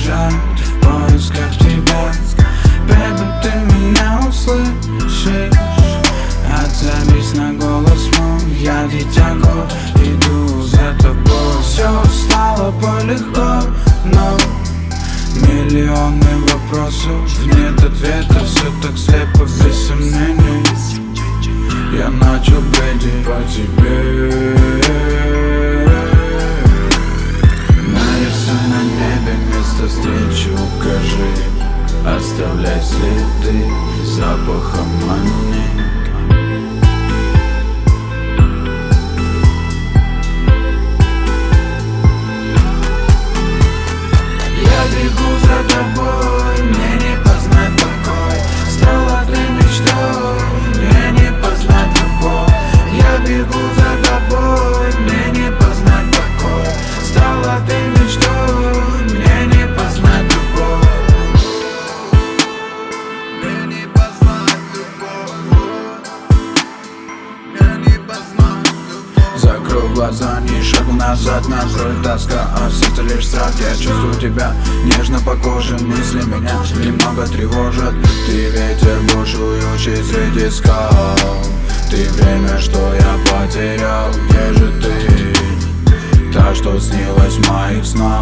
бежать в поисках тебя. Бэби, ты меня услышишь? Отзовись на голос мой, я дитя гор, иду за тобой. Все стало полегко, но миллионы вопросов, нет ответа, все так слепо, без сомнений. Я начал бредить по тебе. Нарисуй на небе место встречи, укажи. Оставляй следы запахом мании. Я бегу за тобой, мне не познать покой. Стала ты мечтой, мне не познать любовь. Я бегу за тобой, мне не познать покой. Стала ты мечтой, мне не познать любовь. Мне не познать любовь. Мне не познать любовь. Закрой глаза, ни шагу назад, накрой тоска, а в сердце лишь страх. Я чувствую тебя нежно по коже, мысли меня немного тревожат. Ты ветер, бушующий среди скал. Ты время, что я потерял, где же ты? Та, что снилась в моих снах.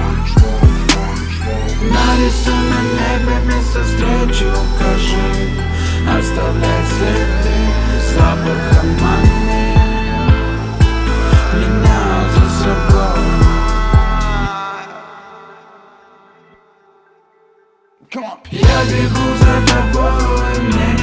Нарисуй на небе место встречи, укажи. Оставляй следы запахом мании. Меня за собой. Я бегу за тобой, мне